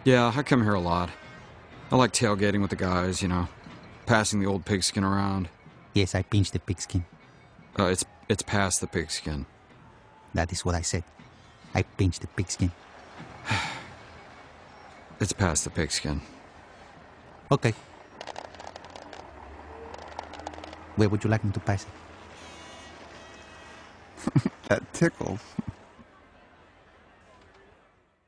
Yeah, I come here a lot. I like tailgating with the guys, passing the old pigskin around. Yes, I pinched the pigskin. It's past the pigskin. That is what I said. I pinched the pigskin. It's past the pigskin. Okay. Where would you like me to pass it? That tickles.